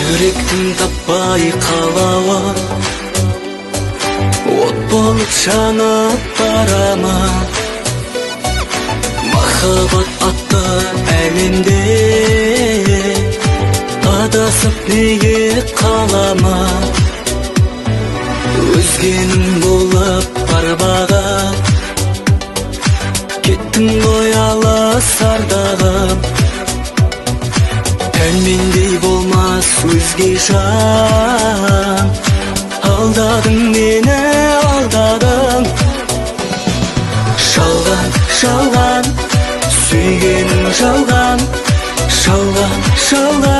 жүректің таппай қалауы от болып жанып барама. Махаббат атты әлемде адасып неге қалама. Өзгенің болып барбаға кеттің ғой алыс ардағым. Тәнмендей болмас өзге жан, алдадың мені, алдадың. Жалған, жалған, сүйгенім жалған, жалған, жалған.